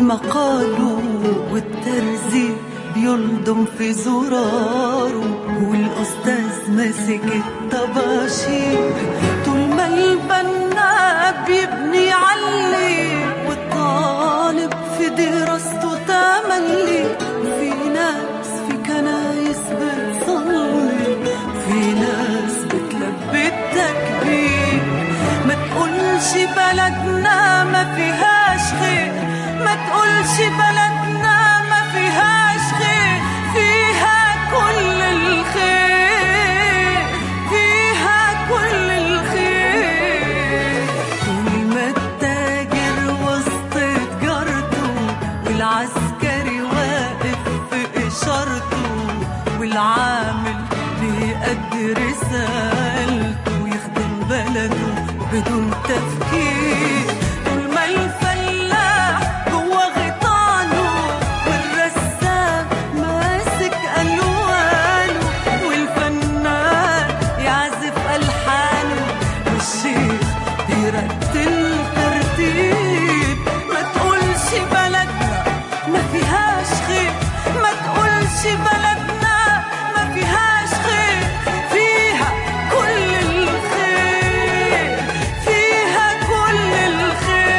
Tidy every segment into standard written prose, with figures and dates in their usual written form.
قالوا والترزي بيلضم في زراره، والأستاذ ماسك الطباشير، طول ما البنا بيبني علي، والطالب في دراسته تملي. في ناس في كنايس بتصلي، في ناس بتلبي التكبير. ما تقولش بلدنا ما فيهاش خير، ما تقولش بلدنا ما فيهاش خير، فيها كل الخير، فيها كل الخير. طول ما التاجر وسط تجارته، والعسكري واقف في إشارته، والعامل بيأدي رسالته، يخدم بلده بدون تفكير. طول ما الفلاح جوا غيطانه، والرسام ماسك ألوانه، والفنان يعزف ألحانه، والشيخ بيرتل ترتيب. ما تقولش بلدنا ما فيهاش خير، ما تقولش بلدنا ما فيهاش خير، فيها كل الخير، فيها كل الخير.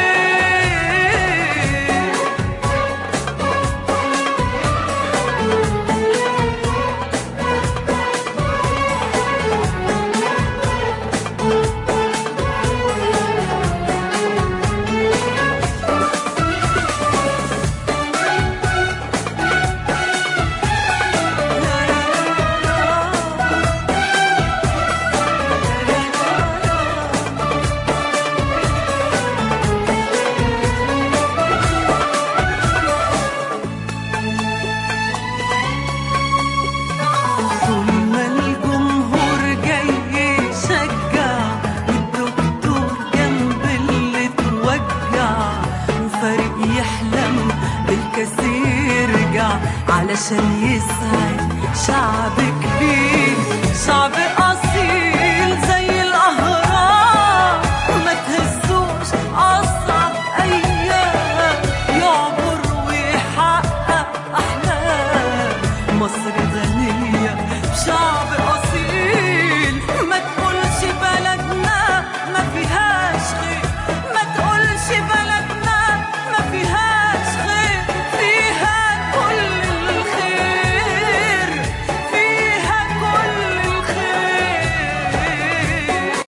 طول ما الجمهور جاي يشجع، والدكتور جنب اللي توجع، وفريق يحلم بالكاس يرجع، علشان يسعد شعب كبير.